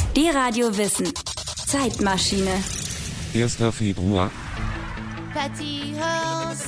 D-Radio Wissen. Zeitmaschine. 1. Februar. Patty Hearst,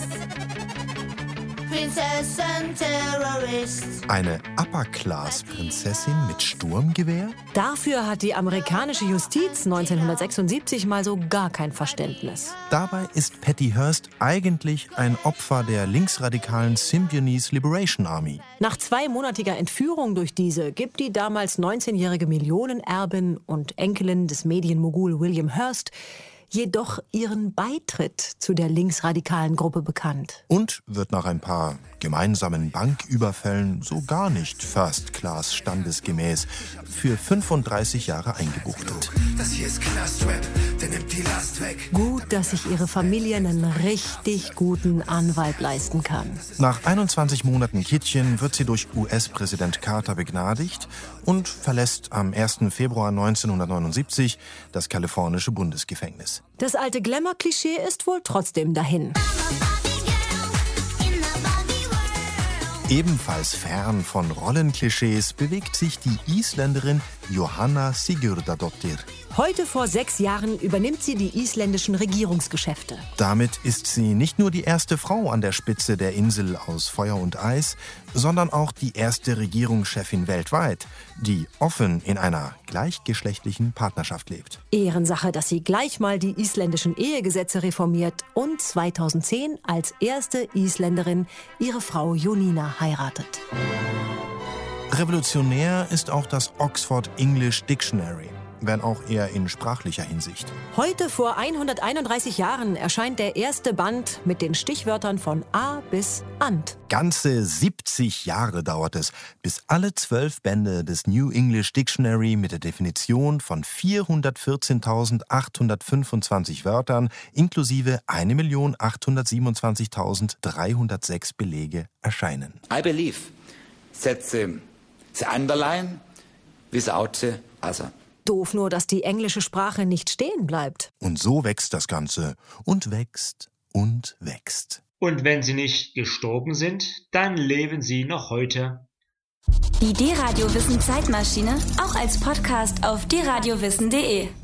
Prinzessin Terrorist. Eine Upper-Class-Prinzessin mit Sturmgewehr? Dafür hat die amerikanische Justiz 1976 mal so gar kein Verständnis. Dabei ist Patty Hearst eigentlich ein Opfer der linksradikalen Symbionese Liberation Army. Nach 2-monatiger Entführung durch diese gibt die damals 19-jährige Millionenerbin und Enkelin des Medienmogul William Hearst jedoch ihren Beitritt zu der linksradikalen Gruppe bekannt. Und wird nach ein paar gemeinsamen Banküberfällen so gar nicht First-Class standesgemäß für 35 Jahre eingebuchtet. Das hier ist Knastrap, der nimmt die Last weg. Gut, dass sich ihre Familie einen richtig guten Anwalt leisten kann. Nach 21 Monaten Kittchen wird sie durch US-Präsident Carter begnadigt und verlässt am 1. Februar 1979 das kalifornische Bundesgefängnis. Das alte Glamour-Klischee ist wohl trotzdem dahin. Ebenfalls fern von Rollenklischees bewegt sich die Isländerin Jóhanna Sigurdardóttir. Heute vor 6 Jahren übernimmt sie die isländischen Regierungsgeschäfte. Damit ist sie nicht nur die erste Frau an der Spitze der Insel aus Feuer und Eis, sondern auch die erste Regierungschefin weltweit, die offen in einer gleichgeschlechtlichen Partnerschaft lebt. Ehrensache, dass sie gleich mal die isländischen Ehegesetze reformiert und 2010 als erste Isländerin ihre Frau Jónína heiratet. Revolutionär ist auch das Oxford English Dictionary, wenn auch eher in sprachlicher Hinsicht. Heute vor 131 Jahren erscheint der erste Band mit den Stichwörtern von A bis Ant. Ganze 70 Jahre dauert es, bis alle 12 Bände des New English Dictionary mit der Definition von 414.825 Wörtern inklusive 1.827.306 Belege erscheinen. I believe that the underline without the other. Doof nur, dass die englische Sprache nicht stehen bleibt. Und so wächst das Ganze und wächst und wächst. Und wenn sie nicht gestorben sind, dann leben sie noch heute. Die D-Radio Wissen Zeitmaschine auch als Podcast auf dradiowissen.de.